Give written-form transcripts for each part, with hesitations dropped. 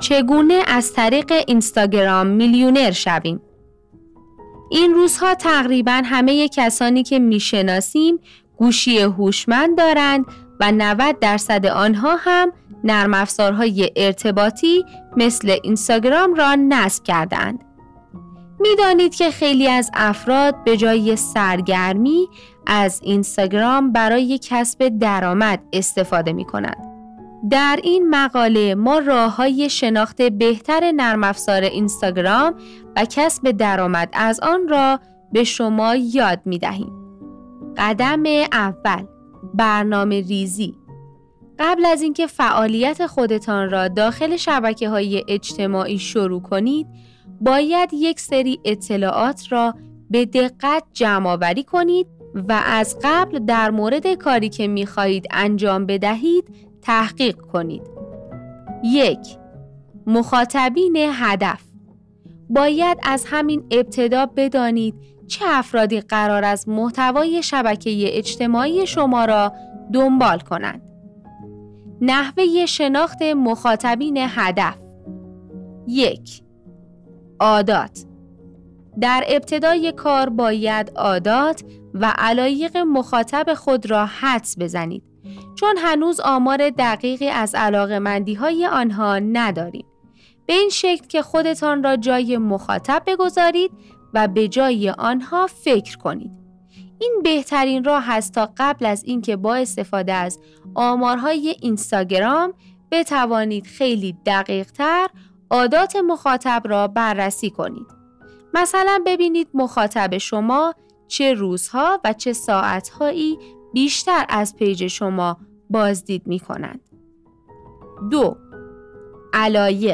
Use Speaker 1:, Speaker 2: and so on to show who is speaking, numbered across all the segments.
Speaker 1: چگونه از طریق اینستاگرام میلیونر شویم؟ این روزها تقریباً همه کسانی که میشناسیم گوشی هوشمند دارند و 90% آنها هم نرم افزارهای ارتباطی مثل اینستاگرام را نصب کردند. میدانید که خیلی از افراد به جای سرگرمی از اینستاگرام برای کسب درآمد استفاده می کنند. در این مقاله ما راه‌های شناخت بهتر نرم افزار اینستاگرام و کسب درآمد از آن را به شما یاد می دهیم. قدم اول، برنامه ریزی. قبل از اینکه فعالیت خودتان را داخل شبکه‌های اجتماعی شروع کنید، باید یک سری اطلاعات را به دقت جمع‌آوری کنید و از قبل در مورد کاری که می‌خواهید انجام بدهید تحقیق کنید. 1. مخاطبین هدف. باید از همین ابتدا بدانید چه افرادی قرار است محتوای شبکه اجتماعی شما را دنبال کنند. نحوه شناخت مخاطبین هدف. 1. عادات. در ابتدای کار باید عادات و علایق مخاطب خود را حدس بزنید، چون هنوز آمار دقیقی از علاقه‌مندی‌های آنها نداریم. به این شکل که خودتان را جای مخاطب بگذارید و به جای آنها فکر کنید. این بهترین راه است تا قبل از اینکه با استفاده از آمارهای اینستاگرام بتوانید خیلی دقیق‌تر عادات مخاطب را بررسی کنید. مثلا ببینید مخاطب شما چه روزها و چه ساعتهایی بیشتر از پیج شما بازدید می کنند. 2. علایق.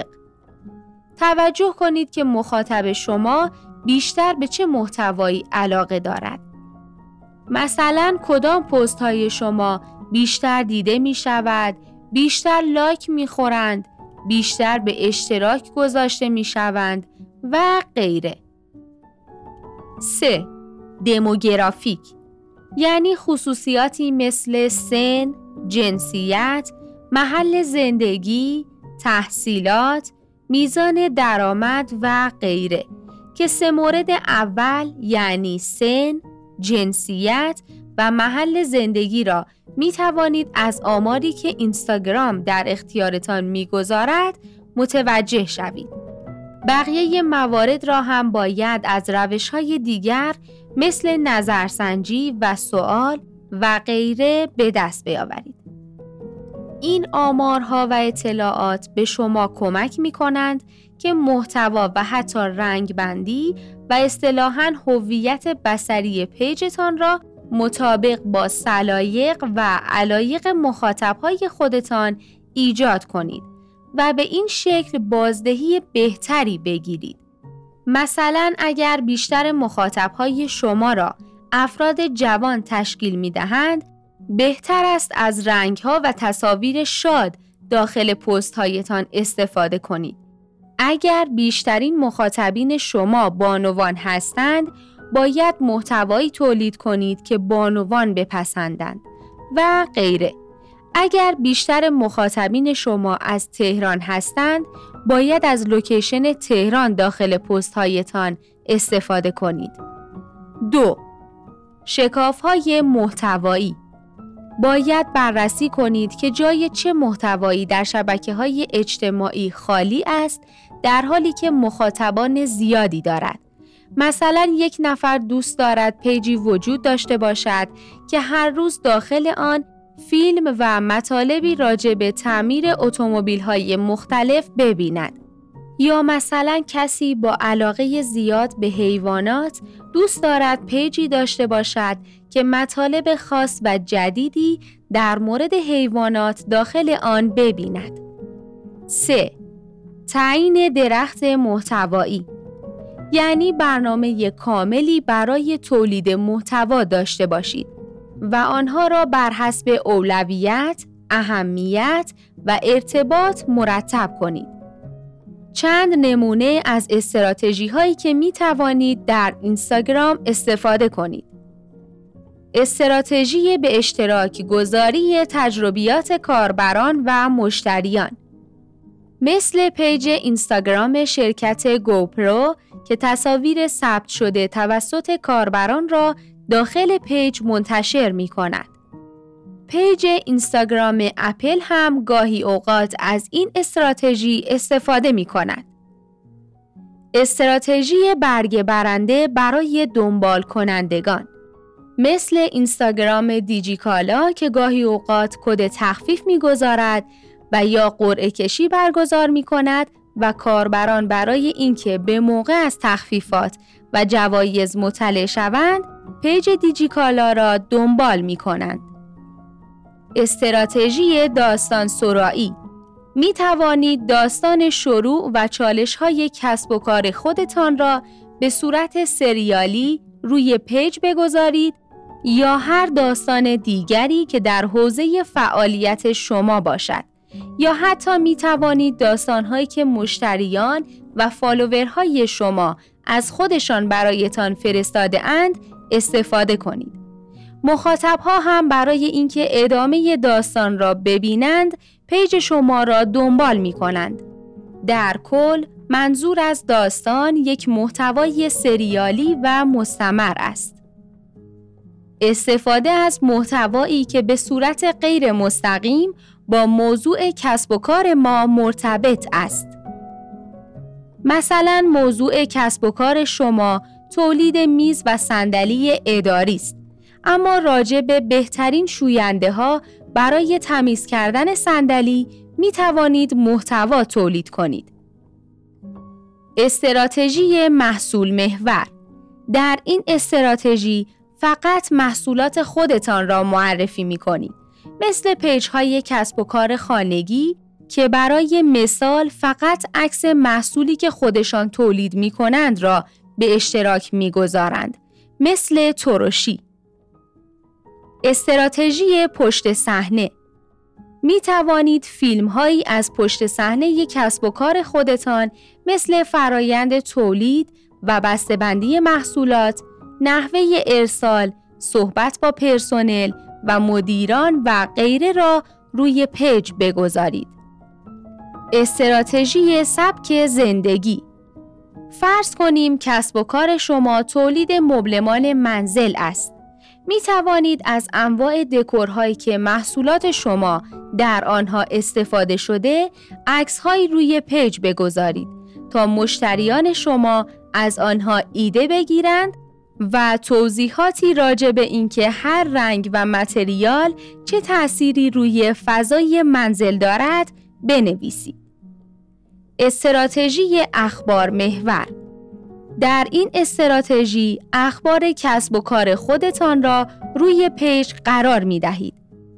Speaker 1: توجه کنید که مخاطب شما بیشتر به چه محتوایی علاقه دارد. مثلا کدام پست های شما بیشتر دیده می شود، بیشتر لایک می خورند، بیشتر به اشتراک گذاشته می شوند و غیره. 3. دموگرافیک، یعنی خصوصیاتی مثل سن، جنسیت، محل زندگی، تحصیلات، میزان درآمد و غیره که 3 مورد اول یعنی سن، جنسیت و محل زندگی را می توانید از آماری که اینستاگرام در اختیارتان می گذارد متوجه شوید. بقیه موارد را هم باید از روش‌های دیگر مثل نظرسنجی و سوال و غیره به دست بیاورید. این آمارها و اطلاعات به شما کمک می کنند که محتوا و حتی رنگ بندی و اصطلاحاً هویت بصری پیجتان را مطابق با سلایق و علایق مخاطب‌های خودتان ایجاد کنید و به این شکل بازدهی بهتری بگیرید. مثلا اگر بیشتر مخاطب‌های شما را افراد جوان تشکیل می‌دهند، بهتر است از رنگ‌ها و تصاویر شاد داخل پست‌هایتان استفاده کنید. اگر بیشترین مخاطبین شما بانوان هستند، باید محتوایی تولید کنید که بانوان بپسندند و غیره. اگر بیشتر مخاطبین شما از تهران هستند، باید از لوکیشن تهران داخل پست‌هایتان استفاده کنید. 2. شکاف‌های محتوایی. باید بررسی کنید که جای چه محتوایی در شبکه‌های اجتماعی خالی است، در حالی که مخاطبان زیادی دارد. مثلا یک نفر دوست دارد پیجی وجود داشته باشد که هر روز داخل آن فیلم و مطالبی راجع به تعمیر اتومبیل‌های مختلف ببیند. یا مثلا کسی با علاقه زیاد به حیوانات دوست دارد پیجی داشته باشد که مطالب خاص و جدیدی در مورد حیوانات داخل آن ببیند. 3. تعیین درخت محتوایی، یعنی برنامه کاملی برای تولید محتوا داشته باشید و آنها را بر حسب اولویت، اهمیت و ارتباط مرتب کنید. چند نمونه از استراتژی هایی که می توانید در اینستاگرام استفاده کنید. استراتژی به اشتراک گذاری تجربیات کاربران و مشتریان. مثل پیج اینستاگرام شرکت گوپرو که تصاویر ثبت شده توسط کاربران را داخل پیج منتشر می کند. پیج اینستاگرام اپل هم گاهی اوقات از این استراتژی استفاده می کند. استراتژی برگ برنده برای دنبال کنندگان مثل اینستاگرام دیجیکالا که گاهی اوقات کد تخفیف می‌گذارد و یا قرعه کشی برگزار می‌کند و کاربران برای اینکه به موقع از تخفیفات و جوایز مطلع شوند، پیج دیجیکالا را دنبال می‌کنند. استراتژی داستان سرایی می توانید داستان شروع و چالش‌های کسب و کار خودتان را به صورت سریالی روی پیج بگذارید یا هر داستان دیگری که در حوزه فعالیت شما باشد، یا حتی می توانید داستان‌هایی که مشتریان و فالوورهای شما از خودشان برایتان فرستاده اند استفاده کنید. مخاطب‌ها هم برای اینکه ادامه داستان را ببینند پیج شما را دنبال می کنند. در کل منظور از داستان یک محتوای سریالی و مستمر است. استفاده از محتوایی که به صورت غیر مستقیم با موضوع کسب و کار ما مرتبط است. مثلا موضوع کسب و کار شما تولید میز و صندلی اداری است، اما راجع به بهترین شوینده ها برای تمیز کردن صندلی می توانید محتوا تولید کنید. استراتژی محصول محور. در این استراتژی فقط محصولات خودتان را معرفی می کنید، مثل پیج های کسب و کار خانگی که برای مثال فقط عکس محصولی که خودشان تولید می کنند را به اشتراک می گذارند، مثل ترشی. استراتژی پشت صحنه. می توانید فیلم هایی از پشت صحنه کسب و کار خودتان مثل فرایند تولید و بسته‌بندی محصولات، نحوه ارسال، صحبت با پرسنل و مدیران و غیره را روی پیج بگذارید. استراتژی سبک زندگی. فرض کنیم کسب و کار شما تولید مبلمان منزل است. می توانید از انواع دکورهایی که محصولات شما در آنها استفاده شده عکس‌هایی روی پیج بگذارید تا مشتریان شما از آنها ایده بگیرند و توضیحاتی راجع به اینکه هر رنگ و متریال چه تأثیری روی فضای منزل دارد بنویسید. استراتژی اخبار محور. در این استراتژی اخبار کسب و کار خودتان را روی پیج قرار می دهید.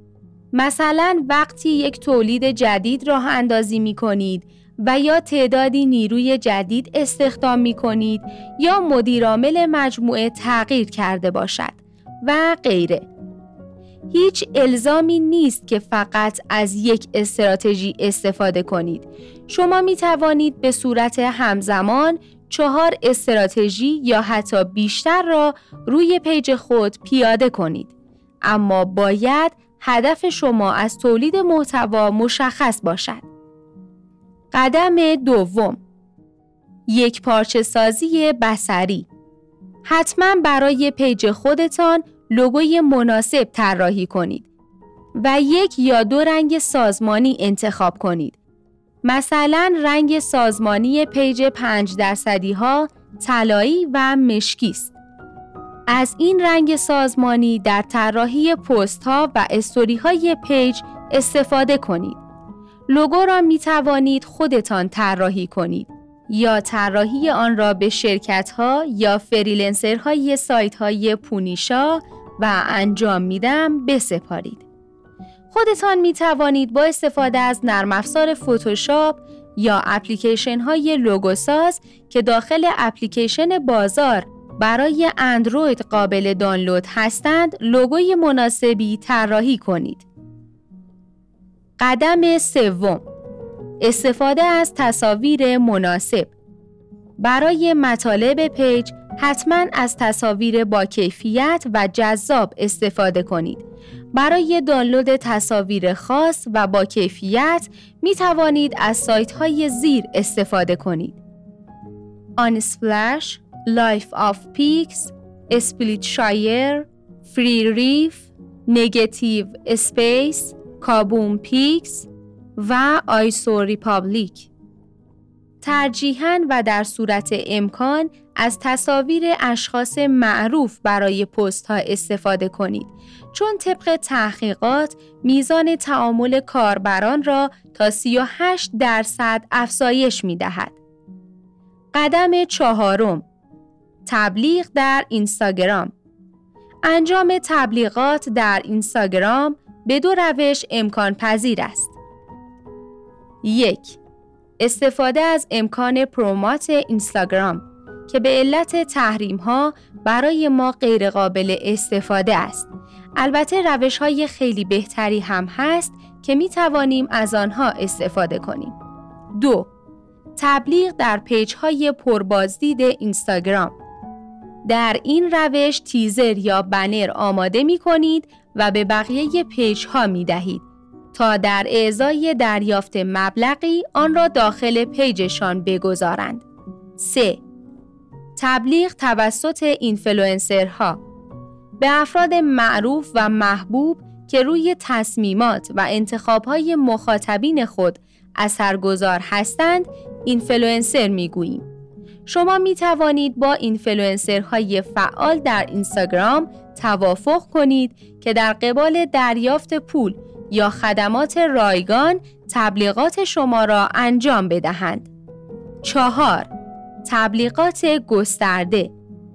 Speaker 1: مثلا وقتی یک تولید جدید راه اندازی می کنید و یا تعدادی نیروی جدید استخدام می کنید یا مدیرعامل مجموعه تغییر کرده باشد و غیره. هیچ الزامی نیست که فقط از یک استراتژی استفاده کنید. شما می توانید به صورت همزمان 4 استراتژی یا حتی بیشتر را روی پیج خود پیاده کنید. اما باید هدف شما از تولید محتوا مشخص باشد. قدم دوم، یک پارچه سازی بصری. حتما برای پیج خودتان لوگوی مناسب طراحی کنید و 1 یا 2 رنگ سازمانی انتخاب کنید. مثلا رنگ سازمانی پیج 5% ها طلایی و مشکی است. از این رنگ سازمانی در طراحی پست ها و استوری های پیج استفاده کنید. لوگو را می توانید خودتان طراحی کنید یا طراحی آن را به شرکت ها یا فریلنسرهای سایت های پونیشا و انجام میدم بسپارید. خودتان می توانید با استفاده از نرم افزار فتوشاپ یا اپلیکیشن های لوگوساز که داخل اپلیکیشن بازار برای اندروید قابل دانلود هستند، لوگوی مناسبی طراحی کنید. قدم سوم، استفاده از تصاویر مناسب. برای مطالب پیج حتما از تصاویر با کیفیت و جذاب استفاده کنید. برای دانلود تصاویر خاص و با کیفیت می توانید از سایت‌های زیر استفاده کنید: Unsplash، Life of Pics، Splitshire، FreeRef، Negative Space، Kaboom Pics و IsoRepublic. ترجیحاً و در صورت امکان از تصاویر اشخاص معروف برای پست‌ها استفاده کنید، چون طبق تحقیقات میزان تعامل کاربران را تا 38% افزایش می‌دهد. قدم 4: تبلیغ در اینستاگرام. انجام تبلیغات در اینستاگرام به 2 روش امکان پذیر است. 1. استفاده از امکان پرومات اینستاگرام که به علت تحریم‌ها برای ما غیر قابل استفاده است. البته روش‌های خیلی بهتری هم هست که می توانیم از آنها استفاده کنیم. 2. تبلیغ در پیج‌های پربازدید اینستاگرام. در این روش تیزر یا بنر آماده می کنید و به بقیه پیج‌ها می دهید تا در ازای دریافت مبلغی آن را داخل پیجشان بگذارند. 3. تبلیغ توسط اینفلوئنسرها. به افراد معروف و محبوب که روی تصمیمات و انتخاب‌های مخاطبین خود اثرگذار هستند، اینفلوئنسر می‌گوییم. شما می توانید با اینفلوئنسرهای فعال در اینستاگرام توافق کنید که در قبال دریافت پول یا خدمات رایگان تبلیغات شما را انجام بدهند. 4. تبلیغات گسترده.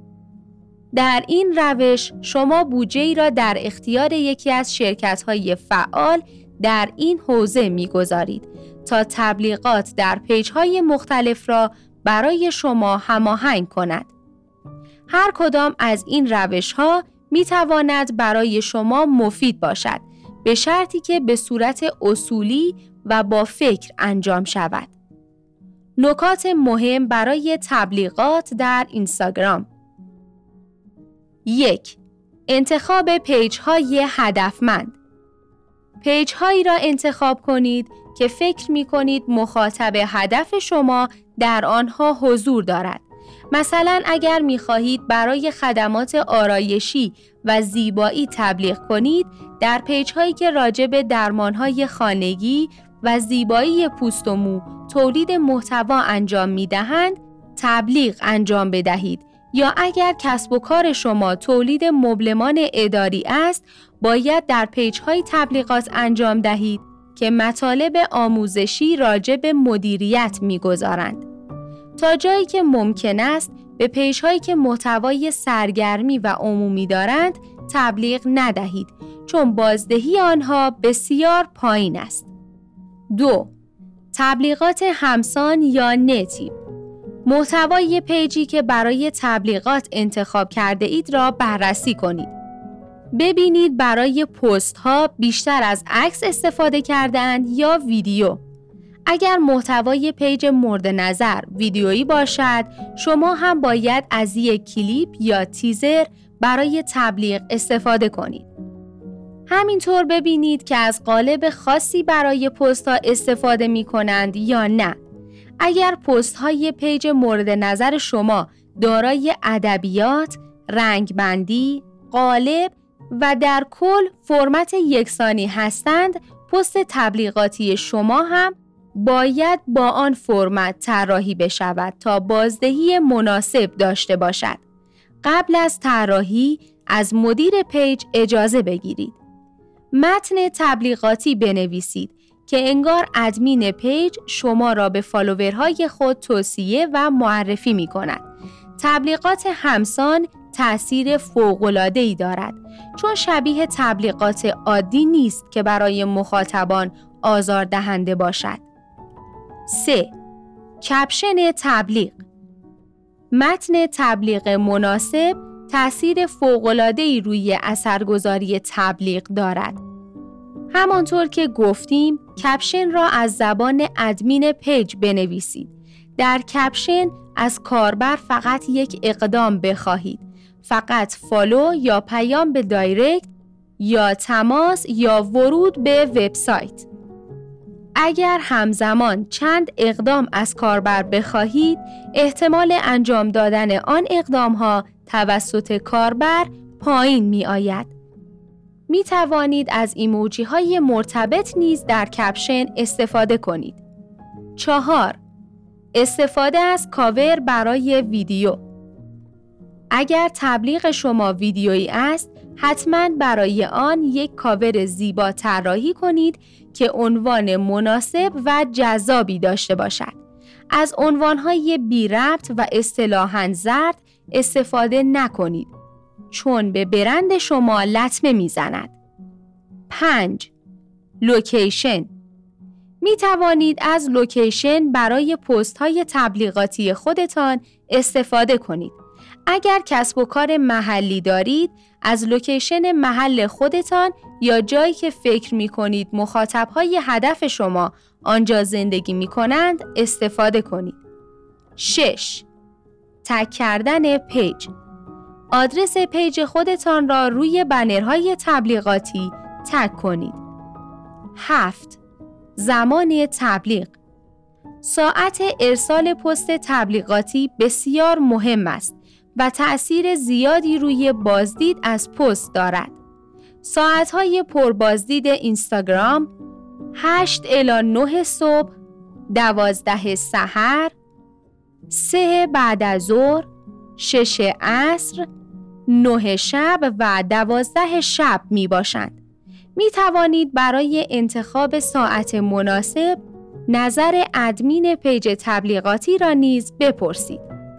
Speaker 1: در این روش شما بودجه‌ای را در اختیار یکی از شرکت‌های فعال در این حوزه می‌گذارید تا تبلیغات در پیج‌های مختلف را برای شما هماهنگ کند. هر کدام از این روش‌ها می‌تواند برای شما مفید باشد، به شرطی که به صورت اصولی و با فکر انجام شود. نکات مهم برای تبلیغات در اینستاگرام: 1. انتخاب پیج‌های هدفمند. پیج‌هایی را انتخاب کنید که فکر می‌کنید مخاطب هدف شما در آنها حضور دارد. مثلا اگر می‌خواهید برای خدمات آرایشی و زیبایی تبلیغ کنید، در پیج‌هایی که راجع به درمان‌های خانگی و زیبایی پوست و مو تولید محتوا انجام می‌دهند، تبلیغ انجام بدهید. یا اگر کسب و کار شما تولید مبلمان اداری است، باید در پیج‌های تبلیغات انجام دهید که مطالب آموزشی راجع به مدیریت می‌گذارند. تا جایی که ممکن است به پیج‌هایی که محتوای سرگرمی و عمومی دارند تبلیغ ندهید، چون بازدهی آنها بسیار پایین است. 2. تبلیغات همسان یا نیتیو. محتوای پیجی که برای تبلیغات انتخاب کرده اید را بررسی کنید. ببینید برای پست ها بیشتر از عکس استفاده کردند یا ویدیو. اگر محتوای پیج مورد نظر ویدیویی باشد، شما هم باید از یک کلیپ یا تیزر برای تبلیغ استفاده کنید. همینطور ببینید که از قالب خاصی برای پست ها استفاده می کنند یا نه. اگر پست های پیج مورد نظر شما دارای ادبیات، رنگبندی، قالب و در کل فرمت یکسانی هستند، پست تبلیغاتی شما هم باید با آن فرمت طراحی بشود تا بازدهی مناسب داشته باشد. قبل از طراحی از مدیر پیج اجازه بگیرید. متن تبلیغاتی بنویسید که انگار ادمین پیج شما را به فالوورهای خود توصیه و معرفی می کند. تبلیغات همسان تأثیر فوق‌العاده‌ای دارد، چون شبیه تبلیغات عادی نیست که برای مخاطبان آزاردهنده باشد. 3. کپشن تبلیغ. متن تبلیغ مناسب تأثیر فوق‌العاده‌ای روی اثرگذاری تبلیغ دارد. همانطور که گفتیم، کپشن را از زبان ادمین پیج بنویسید. در کپشن از کاربر فقط یک اقدام بخواهید، فقط فالو یا پیام به دایرکت یا تماس یا ورود به وبسایت. اگر همزمان چند اقدام از کاربر بخواهید، احتمال انجام دادن آن اقدام‌ها توسط کاربر پایین می آید. می توانید از ایموجی‌های مرتبط نیز در کپشن استفاده کنید. 4. استفاده از کاور برای ویدیو. اگر تبلیغ شما ویدیویی است، حتما برای آن یک کاور زیبا طراحی کنید که عنوان مناسب و جذابی داشته باشد. از عنوان‌های بی ربط و اصطلاحاً زرد استفاده نکنید، چون به برند شما لطمه میزند. 5. لوکیشن. می توانید از لوکیشن برای پست‌های تبلیغاتی خودتان استفاده کنید. اگر کسب و کار محلی دارید، از لوکیشن محل خودتان یا جایی که فکر می کنید مخاطب‌های هدف شما آنجا زندگی می کنند استفاده کنید. 6. تگ کردن پیج. آدرس پیج خودتان را روی بنرهای تبلیغاتی تگ کنید. 7. زمان تبلیغ. ساعت ارسال پست تبلیغاتی بسیار مهم است و تأثیر زیادی روی بازدید از پست دارد. ساعت‌های پربازدید اینستاگرام 8 الی 9 صبح، 12 سحر، 3 بعد از ظهر، 6 عصر، 9 شب و 12 شب می باشند. می توانید برای انتخاب ساعت مناسب نظر ادمین پیج تبلیغاتی را نیز بپرسید.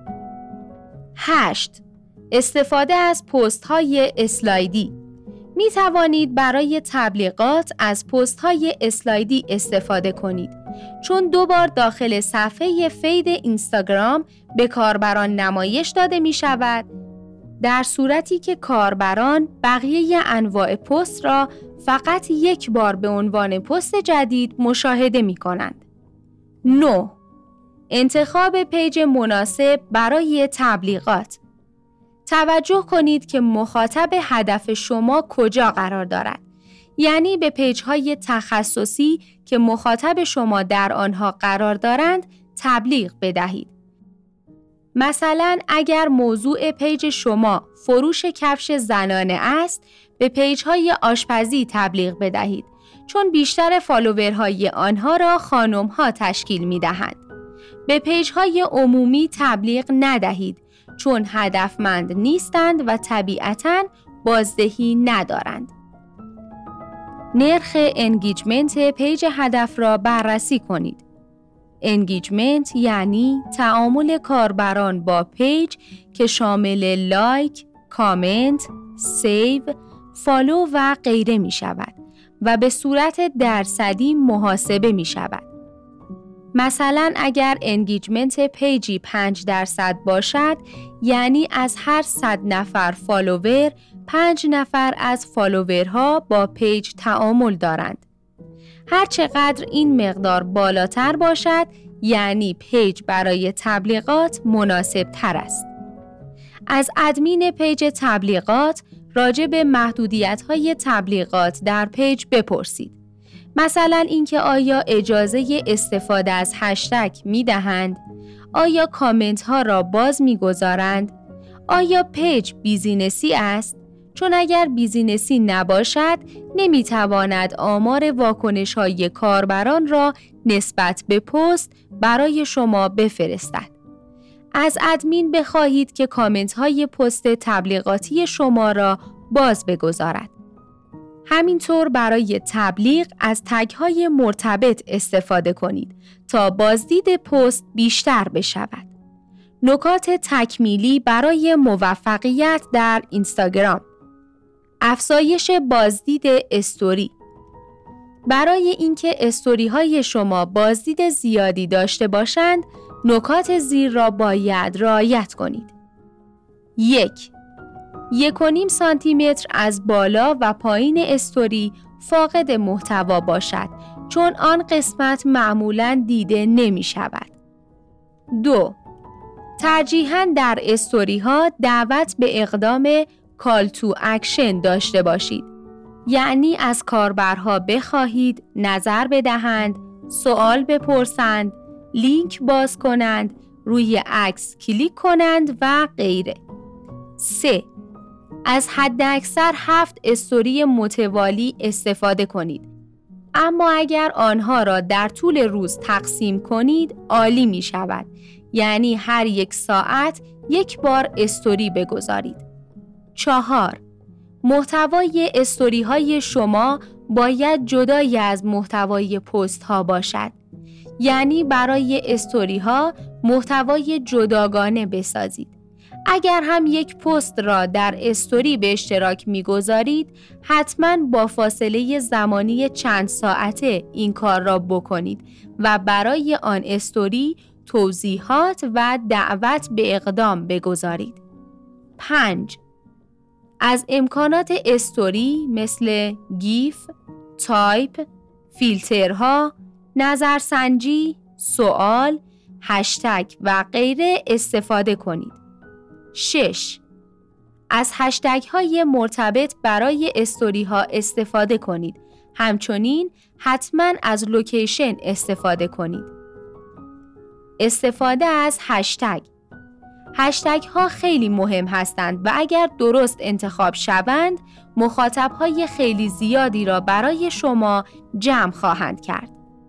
Speaker 1: 8. استفاده از پست‌های اسلایدی. می توانید برای تبلیغات از پست‌های اسلایدی استفاده کنید، چون 2 بار داخل صفحه فید اینستاگرام به کاربران نمایش داده می شود، در صورتی که کاربران بقیه انواع پست را فقط 1 بار به عنوان پست جدید مشاهده می کنند. 9. انتخاب پیج مناسب برای تبلیغات. توجه کنید که مخاطب هدف شما کجا قرار دارد. یعنی به پیج‌های تخصصی که مخاطب شما در آنها قرار دارند تبلیغ بدهید. مثلا اگر موضوع پیج شما فروش کفش زنانه است، به پیج‌های آشپزی تبلیغ بدهید، چون بیشتر فالوورهای آنها را خانم‌ها تشکیل می‌دهند. به پیج‌های عمومی تبلیغ ندهید، چون هدفمند نیستند و طبیعتاً بازدهی ندارند. نرخ انگیجمنت پیج هدف را بررسی کنید. انگیجمنت یعنی تعامل کاربران با پیج که شامل لایک، کامنت، سیو، فالو و غیره می شود و به صورت درصدی محاسبه می شود. مثلا اگر انگیجمنت پیجی 5% باشد، یعنی از هر 100 نفر فالوور 5 نفر از فالوورها با پیج تعامل دارند. هر چقدر این مقدار بالاتر باشد، یعنی پیج برای تبلیغات مناسب تر است. از ادمین پیج تبلیغات راجع به محدودیت‌های تبلیغات در پیج بپرسید. مثلا اینکه آیا اجازه استفاده از هشتگ می‌دهند؟ آیا کامنت ها را باز می‌گذارند؟ آیا پیج بیزینسی است؟ چون اگر بیزینسی نباشد، نمی‌تواند آمار واکنش‌های کاربران را نسبت به پست برای شما بفرستد. از ادمین بخواهید که کامنت‌های پست تبلیغاتی شما را باز بگذارد. همینطور برای تبلیغ از تگ‌های مرتبط استفاده کنید تا بازدید پست بیشتر بشود. نکات تکمیلی برای موفقیت در اینستاگرام. افزایش بازدید استوری. برای اینکه استوری های شما بازدید زیادی داشته باشند، نکات زیر را باید رعایت کنید. 1.5 سانتیمتر از بالا و پایین استوری فاقد محتوا باشد، چون آن قسمت معمولاً دیده نمی شود. 2. ترجیحاً در استوری ها دعوت به اقدام کال تو اکشن داشته باشید. یعنی از کاربرها بخواهید نظر بدهند، سوال بپرسند، لینک باز کنند، روی عکس کلیک کنند و غیره. 3. از حداکثر 7 استوری متوالی استفاده کنید. اما اگر آنها را در طول روز تقسیم کنید عالی می شود. یعنی هر 1 ساعت 1 بار استوری بگذارید. 4. محتوای استوری های شما باید جدای از محتوای پست ها باشد. یعنی برای استوری ها محتوای جداگانه بسازید. اگر هم 1 پست را در استوری به اشتراک می‌گذارید، حتماً با فاصله زمانی چند ساعته این کار را بکنید و برای آن استوری توضیحات و دعوت به اقدام بگذارید. 5. از امکانات استوری مثل گیف، تایپ، فیلترها، نظرسنجی، سوال، هشتگ و غیره استفاده کنید. 6. از هشتگ های مرتبط برای استوری ها استفاده کنید. همچنین حتما از لوکیشن استفاده کنید. استفاده از هشتگ. هشتگ ها خیلی مهم هستند و اگر درست انتخاب شوند، مخاطب های خیلی زیادی را برای شما جمع خواهند کرد.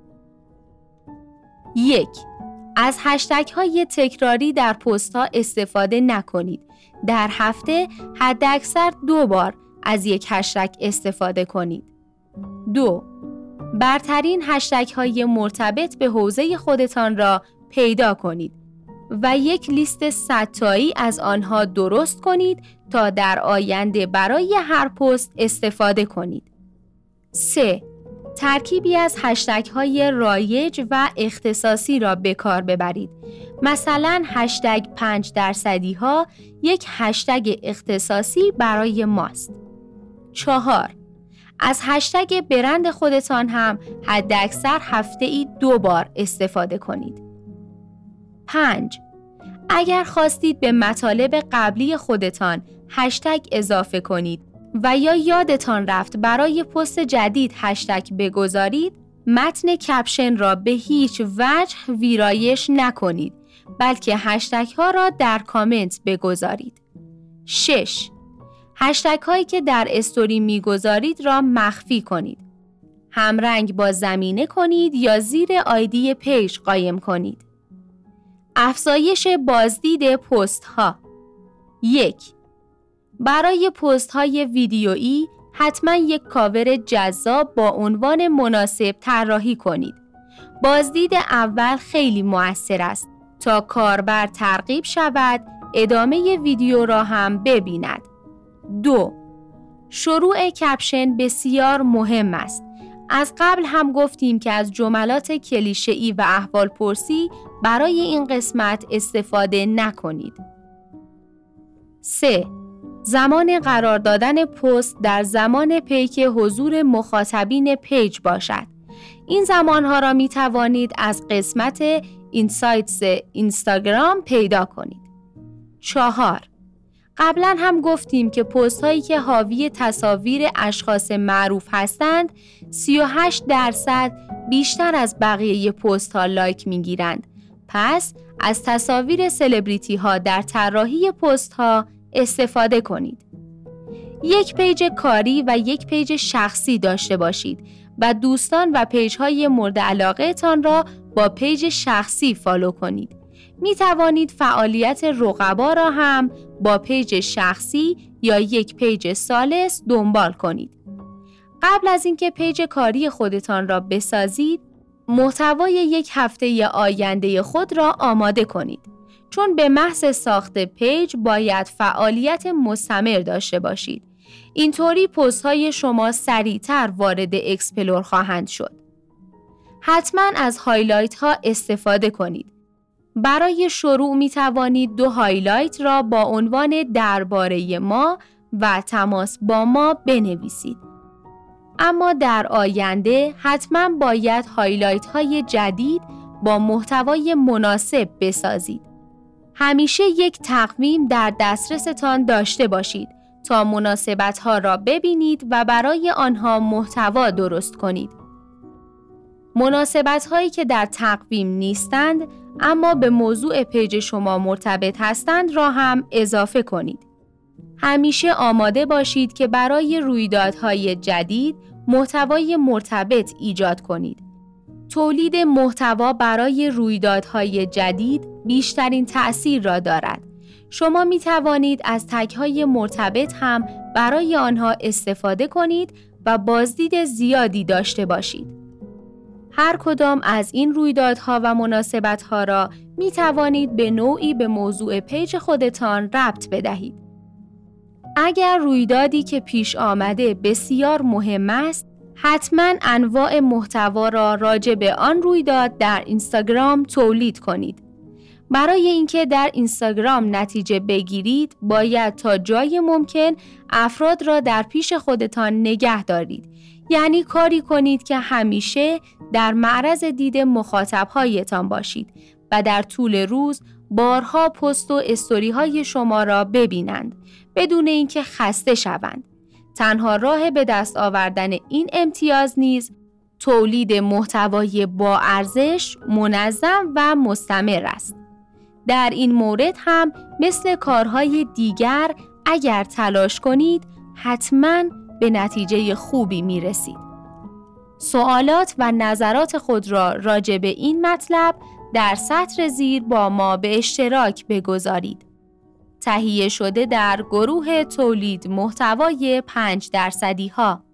Speaker 1: 1. از هشتگ های تکراری در پست ها استفاده نکنید. در هفته حداکثر 2 بار از یک هشتگ استفاده کنید. 2. برترین هشتگ های مرتبط به حوزه خودتان را پیدا کنید و یک لیست 100 تایی از آنها درست کنید تا در آینده برای هر پست استفاده کنید. 3. ترکیبی از هشتگ های رایج و اختصاصی را به کار ببرید. مثلا هشتگ 5% ها یک هشتگ اختصاصی برای ماست. 4. از هشتگ برند خودتان هم حداکثر هفته‌ای 2 بار استفاده کنید. 5. اگر خواستید به مطالب قبلی خودتان هشتگ اضافه کنید و یا یادتان رفت برای پست جدید هشتگ بگذارید، متن کپشن را به هیچ وجه ویرایش نکنید، بلکه هشتگ ها را در کامنت بگذارید. 6. هشتگ هایی که در استوری میگذارید را مخفی کنید. همرنگ با زمینه کنید یا زیر آیدی پیج قایم کنید. افزایش بازدید پست ها. 1. برای پست های ویدیویی حتما یک کاور جذاب با عنوان مناسب طراحی کنید. بازدید اول خیلی مؤثر است تا کاربر ترغیب شود ادامه ویدیو را هم ببیند. 2. شروع کپشن بسیار مهم است. از قبل هم گفتیم که از جملات کلیشه‌ای و احوالپرسی برای این قسمت استفاده نکنید. 3. زمان قرار دادن پست در زمان پیک حضور مخاطبین پیج باشد. این زمانها را می توانید از قسمت اینسایتس اینستاگرام پیدا کنید. 4. قبلا هم گفتیم که پست هایی که حاوی تصاویر اشخاص معروف هستند 38% بیشتر از بقیه پست ها لایک می گیرند. پس از تصاویر سلبریتی ها در طراحی پست ها استفاده کنید. یک پیج کاری و یک پیج شخصی داشته باشید و دوستان و پیج های مورد علاقه تان را با پیج شخصی فالو کنید. می توانید فعالیت رقبا را هم با پیج شخصی یا یک پیج ثالث دنبال کنید. قبل از اینکه پیج کاری خودتان را بسازید، محتوای یک هفته آینده خود را آماده کنید. چون به محض ساخت پیج باید فعالیت مستمر داشته باشید. اینطوری پست های شما سریعتر وارد اکسپلور خواهند شد. حتما از هایلایت ها استفاده کنید. برای شروع می توانید 2 هایلایت را با عنوان درباره ما و تماس با ما بنویسید. اما در آینده حتما باید هایلایت های جدید با محتوای مناسب بسازید. همیشه یک تقویم در دسترستان داشته باشید تا مناسبت‌ها را ببینید و برای آنها محتوا درست کنید. مناسبت‌هایی که در تقویم نیستند اما به موضوع پیج شما مرتبط هستند را هم اضافه کنید. همیشه آماده باشید که برای رویدادهای جدید محتوای مرتبط ایجاد کنید. تولید محتوا برای رویدادهای جدید بیشترین تأثیر را دارد. شما می توانید از تگ‌های مرتبط هم برای آنها استفاده کنید و بازدید زیادی داشته باشید. هر کدام از این رویدادها و مناسبت‌ها را می توانید به نوعی به موضوع پیج خودتان ربط بدهید. اگر رویدادی که پیش آمده بسیار مهم است، حتما انواع محتوا را راجع به آن رویداد در اینستاگرام تولید کنید. برای اینکه در اینستاگرام نتیجه بگیرید، باید تا جای ممکن افراد را در پیش خودتان نگه دارید. یعنی کاری کنید که همیشه در معرض دید مخاطب‌هایتان باشید و در طول روز بارها پست و استوری‌های شما را ببینند بدون اینکه خسته شوند. تنها راه به دست آوردن این امتیاز نیز تولید محتوای با ارزش، منظم و مستمر است. در این مورد هم مثل کارهای دیگر اگر تلاش کنید حتماً به نتیجه خوبی میرسید. سوالات و نظرات خود را راجع به این مطلب در سطر زیر با ما به اشتراک بگذارید. تهیه شده در گروه تولید محتوای 5% ها.